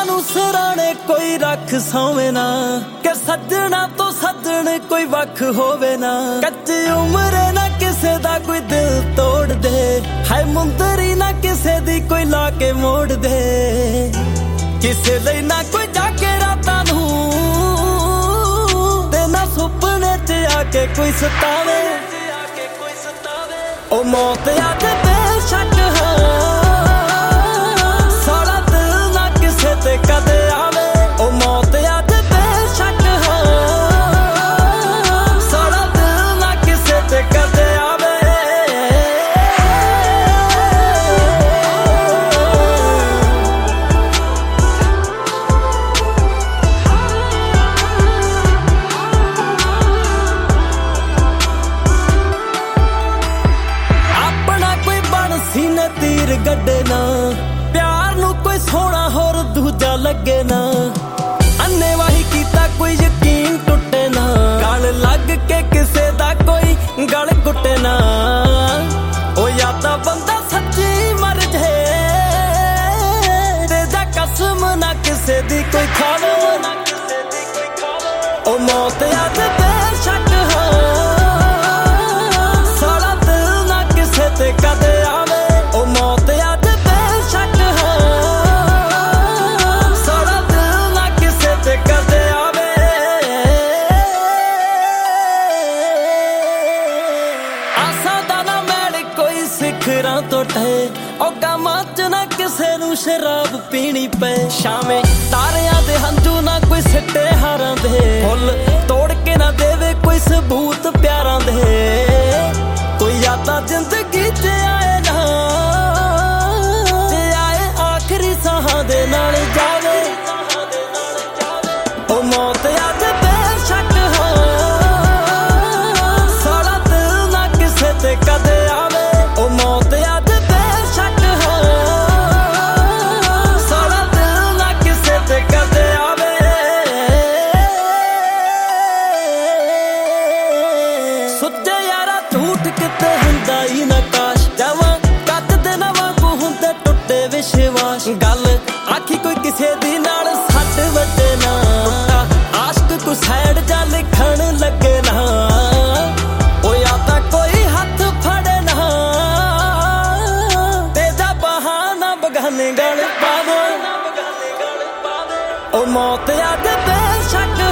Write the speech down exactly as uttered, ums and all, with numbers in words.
ਨੂੰ ਸਿਰਾਣੇ ਕੋਈ ਰੱਖ ਸੌਵੇਂ ਨਾ ਕਿ ਸੱਜਣਾ ਤੋਂ ਸੱਜਣ ਕੋਈ ਵੱਖ ਹੋਵੇ ਨਾ। ਕੱਚੀ ਉਮਰੇ ਨਾ ਕਿਸੇ ਦਾ ਕੋਈ ਦਿਲ ਤੋੜ ਦੇ, ਹਾਏ ਮੁੰਦਰੀ ਨਾ ਕਿਸੇ ਦੀ ਕੋਈ ਲਾ ਕੇ ਮੋੜ ਦੇ। ਕਿਸੇ ਲਈ ਨਾ ਕੋਈ ਜਾਗੇ ਰਾਤਾਂ ਨੂੰ ਤੇ ਨਾ ਸੁਪਨੇ ਚ ਆ ਕੇ ਕੋਈ ਸਤਾਵੇ। ਉਹ ਮੌਤ ਅੱਜ ਬੇਸ਼ੱਕ ਹਾਂ, ਸਾਰਾ ਦਿਲ ਨਾ ਕਿਸੇ ਤੇ ਕਦੇ ਆਵੇ। ਉਹ ਮੌਤ ਅੱਜ ਬੇਸ਼ੱਕ ਹਾਂ, ਸਾਰਾ ਦਿਲ ਨਾ ਕਿਸੇ ਤੇ ਕਦੇ ਆਵੇ। ਸੀਨੇ ਤੀਰ ਗੱਡੇ ਨਾ, ਪਿਆਰ ਨੂੰ ਕੋਈ ਸੋਹਣਾ ਹੋਰ ਦੂਜਾ ਲੱਗੇ ਨਾ। ਅੰਨੇਵਾਹੀ ਕੀਤਾ ਕੋਈ ਯਕੀਨ ਟੁੱਟੇ ਨਾ, ਗਲ ਲੱਗ ਕੇ ਕਿਸੇ ਦਾ ਕੋਈ ਗਲ ਘੁੱਟੇ ਨਾ। ਉਹ ਜਾਂ ਤਾਂ ਬੰਦਾ ਸੱਚੀ ਮਰ ਜੇ ਤੇ ਜਾਂ ਕਸਮ ਨਾ ਕਿਸੇ ਦੀ ਕੋਈ ਖਾਵੇ। ਉਹ ਮੌਤ ਅੱਜ ਬੇਸ਼ੱਕ ਹਾਂ, ਸਾਰਾ ਦਿਲ ਨਾ ਕਿਸੇ ਤੇ ਕਦੇ ਆਵੇ। ਉਹ ਮੌਤ ਅੱਜ ਬੇਸ਼ੱਕ ਹਾਂ, ਸਾਰਾ ਦਿਲ ਨਾ ਕਿਸੇ ਤੇ ਕਦੇ ਆਵੇ। ਆਸਾਂ ਦਾ ਨਾ ਮੈਲ ਕੋਈ ਸਿਖਰਾਂ ਤੋਂ ਟਹੇ, ਉਹ ਗਮਾਂ ਚ ਨਾ ਕਿਸੇ ਨੂੰ ਸ਼ਰਾਬ ਪੀਣੀ ਪਏ। ਸ਼ਾਮੇ ਤਾਰਿਆਂ ਦੇ ਹੰਝੂ ਨਾ ਕੋਈ ਸਿੱਟੇ ਹਾਰਾਂ ਦੇ, ਫੁੱਲ ਤੋੜ ਕੇ ਨਾ ਦੇਵੇ ਕੋਈ ਸਬੂਤ ਪਿਆਰਾਂ ਦੇ। ਕੋਈ ਯਾਦਾਂ ਜ਼ਿੰਦਗੀ ਚ ਆਏ ਨਾ, ਜੇ ਆਏ ਆਖਰੀ ਸਾਹਾਂ ਦੇ ਨਾਲ ਜਾਵੇ। ਉਹ ਮੌਤ ਅੱਜ ਬੇਸ਼ੱਕ ਹਾਂ, ਸਾਰਾ ਦਿਲ ਨਾ ਕਿਸੇ ਤੇ ਕਦੇ ਆਵੇ। ਉਹ ਮੌਤ ਅੱਜ ਬੇਸ਼ੱਕ ਹਾਂ, ਸਾਰਾ ਦਿਲ ਨਾ ਕਿਸੇ ਤੇ ਕਦੇ ਆਵੇ। ਸੁੱਚੇ ਯਾਰਾ ਝੂਠ ਕਿਤੇ ਹੁੰਦਾ ਹੀ ਨਾ, ਕਾਸ਼ ਜਾਵਾਂ ਕੱਚ ਦੇ ਨਾ ਵਾਂਗੂ ਹੁੰਦੇ ਟੁੱਟੇ ਵਿਸ਼ਵਾਸ। ਗੱਲ ਆਖੀ ਕੋਈ ਕਿਸੇ ਦੀ ਨਾਲ ਸੱਟ ਵੱਜੇ ਨਾ, ਆਸ਼ਕ ਕੋਈ ਸਾਈਡ ਜਾ ਲਿਖਣ ਲੱਗੇ ਨਾ। ਉਹ ਜਾਂ ਤਾਂ ਕੋਈ ਹੱਥ ਫੜੇ ਨਾ ਤੇ ਜਾਂ ਬਹਾਨਾ ਬਗਾਨੇ ਗਲ ਪਾਵੇ। ਉਹ ਮੌਤ ਅੱਜ ਬੇਸ਼ੱਕ